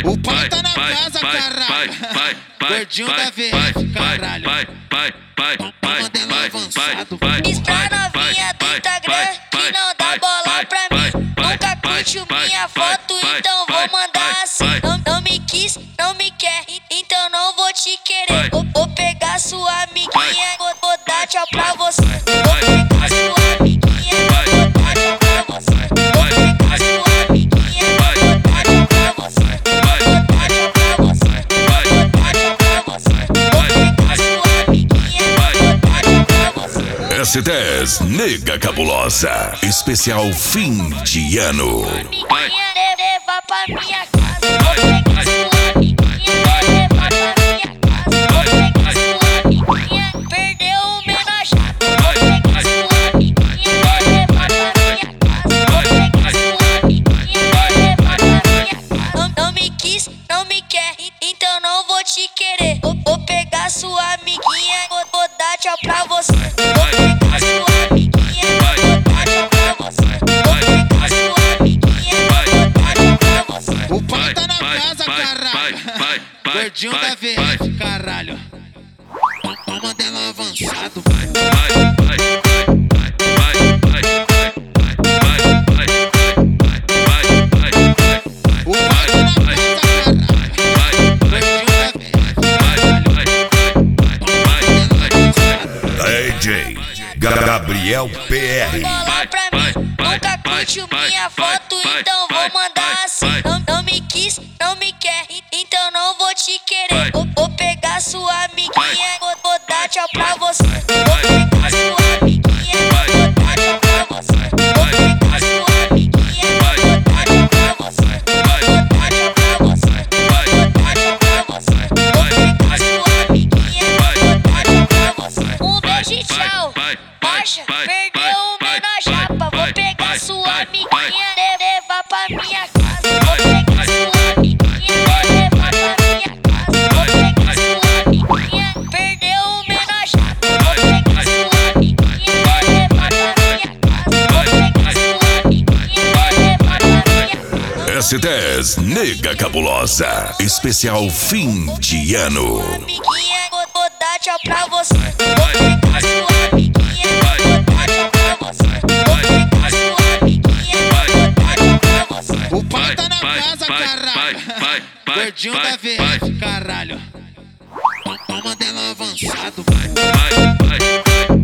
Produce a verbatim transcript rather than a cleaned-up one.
O pai tá na casa, caralho. Gordinho da V F, caralho. Modelo avançado. Está novinha do Instagram que não dá bola pra mim. Nunca curtiu minha foto, então vou mandar assim. Não, não me quis, não me quer, então não vou te querer. Vou, vou pegar sua amiguinha, vou, vou dar tchau pra você. Vou pegar sua amiguinha, vou dar tchau pra você. Vou pegar sua amiguinha, vou dar tchau pra você. Vou dar tchau pra você. Vou dar tchau pra você. Vou pegar sua amiguinha, vou dar tchau pra você. S dez Nega Cabulosa, especial fim de ano. Amiguinha, leva pra minha casa. Vou pegar sua amiguinha, leva pra minha casa. Vou pegar sua amiguinha, perdeu o menor chato. Vou pegar sua amiguinha, leva pra minha casa. Vou pegar sua amiguinha, leva pra minha casa. Não, não me quis, não me quer, então não vou te querer. Vou, vou pegar sua amiguinha, vou, vou dar tchau pra você. Vou pegar sua amiguinha, vou dar tchau pra você. Vou pegar sua amiguinha, vou dar tchau pra você. O pai tá na casa, caralho. Gordinho da V F, caralho. Modelo avançado. O pai tá na casa, caralho. Gordinho da V F, caralho. D J Gabriel P R. Bola pra mim, nunca curtiu minha foto, então vou mandar assim. Não, não me quis, não me quer, então não vou te querer. Vou, vou pegar sua amiguinha, vou, vou dar tchau pra você. Vou pegar sua amiguinha, vou dar tchau pra você. Vou pegar sua amiguinha, vou dar tchau pra você. Vou dar tchau pra você. Vou dar tchau pra você. Vou pegar sua amiguinha, vou dar tchau pra você. Um beijo e tchau. Marcha, perdeu o menor japa. Vou pegar sua amiguinha, levar pra minha casa. Vou pegar sua amiguinha, levar pra minha casa. Vou pegar sua amiguinha, perdeu o menor japa. Vou pegar sua amiguinha, levar pra minha casa. Vou pegar sua amiguinha, levar pra minha casa. S dez Nega Cabulosa, especial fim de ano. Amiguinha, vou, vou dar tchau pra você. Vou pegar sua amiguinha, vou dar tchau pra você. Vou pegar sua amiguinha, vou dar tchau pra você. O pai tá na casa, caralho. Gordinho da V F, caralho. Modelo avançado.